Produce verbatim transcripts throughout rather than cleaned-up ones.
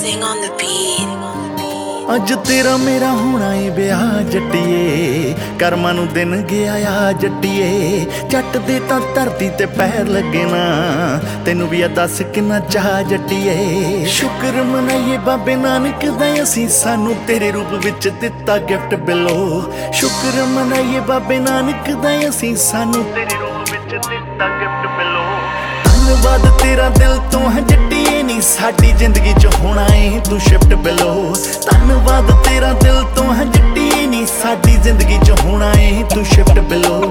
King on the beat. ਅੱਜ ਤੇਰਾ ਮੇਰਾ ਹੋਣਾ ਏ ਵਿਆਹ ਜੱਟੀਏ, ਕਰਮਾਂ ਨੂੰ ਦਿਨ ਗਿਆ ਆ ਜੱਟੀਏ। ਜੱਟ ਦੇ ਤਾਂ ਧਰਤੀ ਤੇ ਪੈਰ ਲੱਗੇ ਨਾ, ਤੈਨੂੰ ਵੀ ਆ ਦੱਸ ਕਿੰਨਾ ਚਾਹ ਜੱਟੀਏ। ਸ਼ੁਕਰ ਮਨਾਈਏ ਬਾਬੇ ਨਾਨਕ ਦਾ ਅਸੀਂ ਸਾਨੂੰ ਤੇਰੇ ਰੂਪ ਵਿੱਚ ਦਿੱਤਾ ਗਿਫਟ ਬਿਲੋ। ਸ਼ੁਕਰ ਮਨਾਈਏ ਬਾਬੇ ਨਾਨਕ ਦਾ ਅਸੀਂ ਸਾਨੂੰ ਤੇਰੇ ਰੂਪ ਵਿੱਚ ਦਿੱਤਾ ਗਿਫਟ ਬਿਲੋ। ਧੰਨਵਾਦ ਤੇਰਾ ਦਿਲ ਤੋਂ ਹੈ ਜੱਟੀਏ, ਨੀ ਸਾਡੀ ਜ਼ਿੰਦਗੀ ਚ ਹੋਣਾ ਏ ਤੂੰ ਸ਼ਿਫਟ ਬਿਲੋ। ਧੰਨਵਾਦ ਤੇਰਾ ਦਿਲ ਤੋਂ ਹੈ ਜੱਟੀਏ, ਨੀ ਸਾਡੀ ਜ਼ਿੰਦਗੀ ਚ ਹੋਣਾ ਏ ਤੂੰ ਸ਼ਿਫਟ ਬਿਲੋ।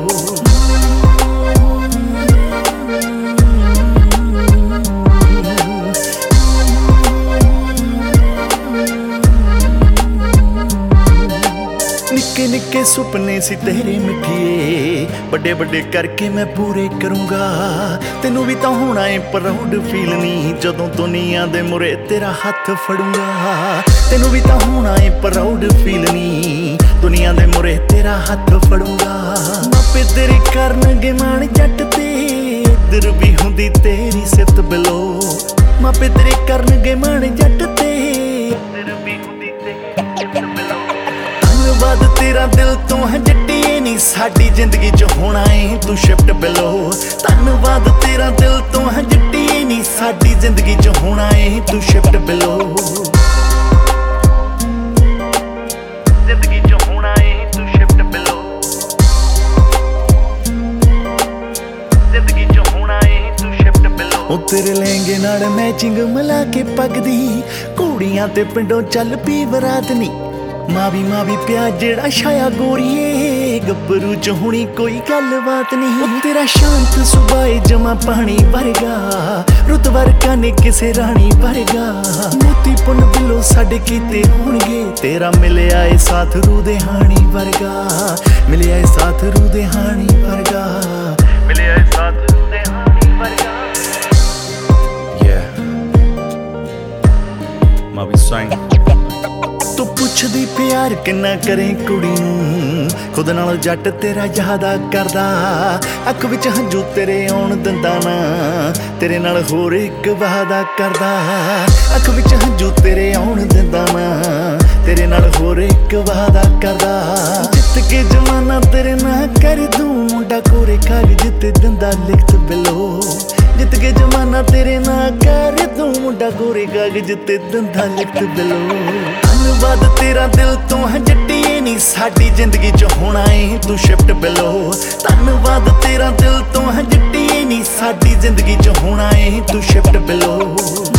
निक्के निक्के सुपने सी तेरे मिठिए, बड़े बड़े करके मैं पूरे करूँगा। तेनू भी तो होना है प्राउड फील नी, जदों दुनिया दे मुरे तेरा हाथ फड़ूंगा। तेनू भी तो होना है प्राउड फील नी, दुनिया दे मुरे तेरा हाथ फड़ूंगा। मापे तेरे करनगे मान जट ते, इधर भी हुंदी तेरी सिफत बिलो। मापे तेरे करनगे मान जट ते, इधर भी हुंदी तेरी सिफत बिलो। धन्नवाद तेरा दिल तो है जट्टीए, नी साडी जिंदगी च होना है तू शिफ्ट बिलो। धन्नवाद तेरा दिल तो है जट्टीए, नी साडी जिंदगी च होना है तू शिफ्ट बिलो। जिंदगी च होना है तू शिफ्ट बिलो। जिंदगी च होना है तू शिफ्ट बिलो। ओ तेरे लहंगे नाल मैचिंग मिला के पग दी, कुड़ियां ते पिंडों चल पी बरात नी। मावी मावी प्यार जेड़ा छाया गोरीए, गब्बरू च हुणी कोई गल बात नहीं। तेरा शांत सुभाए जमा पानी वर्गा, रुत वर्गा ने किसे रानी वर्गा। मोती पुन बिलो साडे कीते होणगे, तेरा मिले आए साथ रू दे हानी वर्गा। मिले आए साथ रू दे हानी वर्गा। मिले आए साथ रू दे हानी वर्गा। Yeah, मावी sang तू पुछदी प्यार किन्ना करें कुड़ी नूं, खुद नाल जट तेरा यादा करदा। अख विच हंजू तेरे आउण दिंदा ना, तेरे नाल होर इक वादा करदा। अख विच हंजू तेरे आउण दिंदा ना, तेरे नाल होर इक वादा करदा। जित के जमाना तेरे ना कर दूं, मुंडा कोरे कागज ते दिंदा लिखत बिलो। जित के जमाना तेरे ना कर दूं, मुंडा कोरे कागज ते दिंदा लिखत बिलो। धन्नवाद तेरा दिल तो है जट्टीए, नी साडी जिंदगी च होना है तू शिफ्ट बिलो। धन्नवाद तेरा दिल तो है जट्टीए, नी साडी जिंदगी च होना है तू शिफ्ट बिलो।